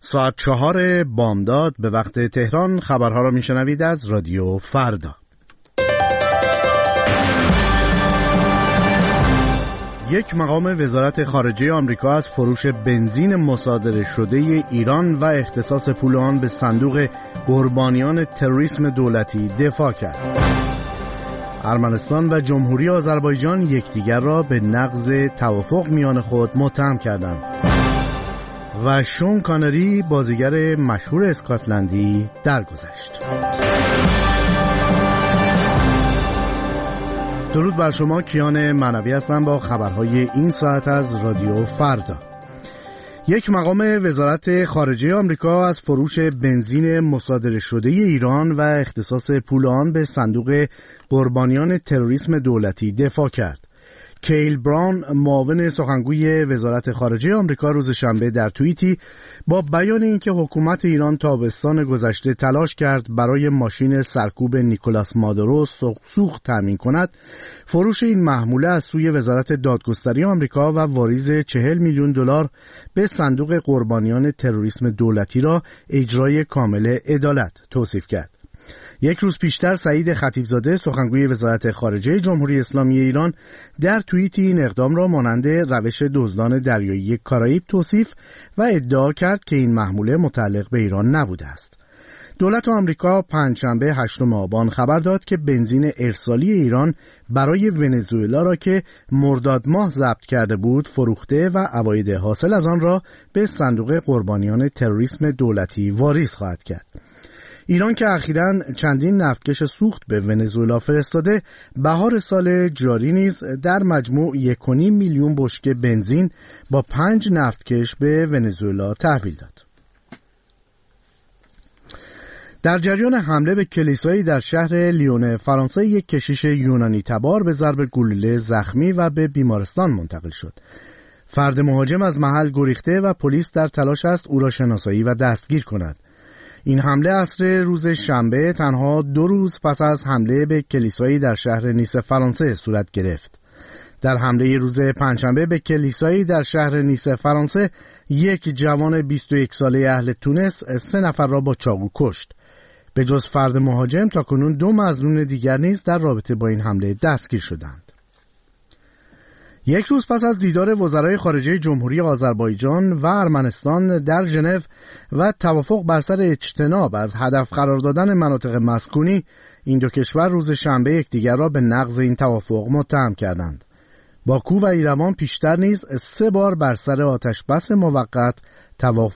ساعت 4 بامداد به وقت تهران خبرها را میشنوید از رادیو فردا. یک مقام وزارت خارجه آمریکا از فروش بنزین مصادره شده ایران و اختصاص پول آن به صندوق قربانیان تروریسم دولتی دفاع کرد. ارمنستان و جمهوری آذربایجان یکدیگر را به نقض توافق میان خود متهم کردند. و شون کانری بازیگر مشهور اسکاتلندی درگذشت. درود بر شما، کیان معنوی هستم با خبرهای این ساعت از رادیو فردا. یک مقام وزارت خارجه آمریکا از فروش بنزین مصادره شده ایران و اختصاص پول آن به صندوق قربانیان تروریسم دولتی دفاع کرد. کیل براون، معاون سخنگوی وزارت خارجه آمریکا، روز شنبه در توییتی با بیان اینکه حکومت ایران تابستان گذشته تلاش کرد برای ماشین سرکوب نیکولاس مادورو سوخت تامین کند، فروش این محموله از سوی وزارت دادگستری آمریکا و واریز $40 میلیون به صندوق قربانیان تروریسم دولتی را اجرای کامل عدالت توصیف کرد. یک روز پیشتر سعید خطیبزاده، سخنگوی وزارت خارجه جمهوری اسلامی ایران، در توییتی این اقدام را مانند روش دزدان دریایی کارائیب توصیف و ادعا کرد که این محموله متعلق به ایران نبوده است. دولت آمریکا پنجشنبه 8 آبان خبر داد که بنزین ارسالی ایران برای ونزوئلا را که مرداد ماه ضبط کرده بود فروخته و عواید حاصل از آن را به صندوق قربانیان تروریسم دولتی واریز خواهد کرد. ایران که اخیراً چندین نفتکش سوخت به ونزوئلا فرستاده، بهار سال جاری نیز در مجموع 1.5 میلیون بشکه بنزین با 5 نفتکش به ونزوئلا تحویل داد. در جریان حمله به کلیسایی در شهر لیون فرانسه، یک کشیش یونانی تبار به ضرب گلوله زخمی و به بیمارستان منتقل شد. فرد مهاجم از محل گریخته و پلیس در تلاش است او را شناسایی و دستگیر کند. این حمله عصر روز شنبه تنها 2 روز پس از حمله به کلیسایی در شهر نیس فرانسه صورت گرفت. در حمله روز پنجشنبه به کلیسایی در شهر نیس فرانسه، یک جوان 21 ساله اهل تونس 3 نفر را با چاقو کشت. به جز فرد مهاجم تاکنون 2 مظنون دیگر نیز در رابطه با این حمله دستگیر شدند. یک روز پس از دیدار وزرای خارجه جمهوری آذربایجان و ارمنستان در ژنو و توافق بر سر اجتناب از هدف قرار دادن مناطق مسکونی، این دو کشور روز شنبه یکدیگر را به نقض این توافق متهم کردند. باکو و ایروان پیشتر نیز 3 بار بر سر آتش بس موقت